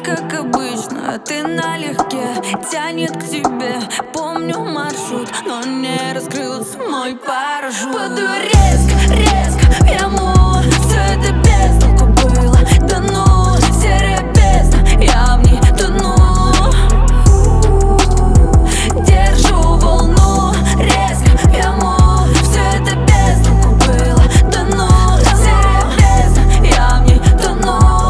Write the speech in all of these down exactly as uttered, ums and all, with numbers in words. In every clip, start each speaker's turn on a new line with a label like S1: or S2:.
S1: как обычно, а ты налегке тянет к тебе. Помню маршрут, но не раскрылся мой парашют. Падаю резко, резко в яму, все это без толку было. Да ну, серая бездна, я в ней тону. Держу волну, резко в яму, все это без толку было. Да ну, серая бездна, я в ней тону.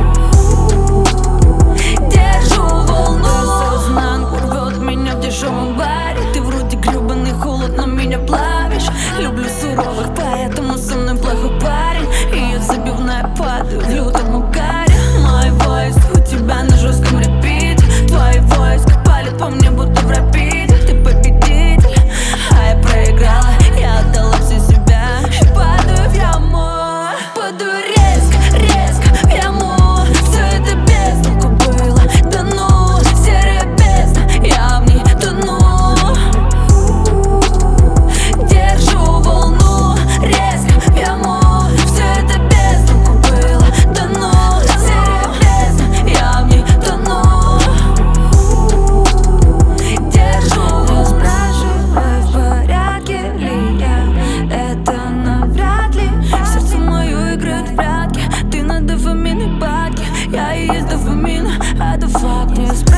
S1: Держу волну. Сознанку рвет меня в дешевом баре. Ты вроде гребаный холод, но меня плавишь. Люблю суровых, поэтому со мной плохой парень. И я в забивная падаю в лютом угаре. Мой войс у тебя на жестком репите. Твой войск палит по мне, будто в рапиде. Ты победитель, а я проиграла. Я отдала все себя и падаю в яму. Падаю резко, резко в яму. Все это без толку было. Да ну, серая бездна, я в ней тону. Держу волну, резко в яму. Все это без толку было. Да ну, серая бездна, я в ней тону. Держу волну. Спрашивай, в порядке ли я. Это навряд ли. Сердце мое играет в прятки. Ты на дофамине падки. Я и есть дофамин, а это факт.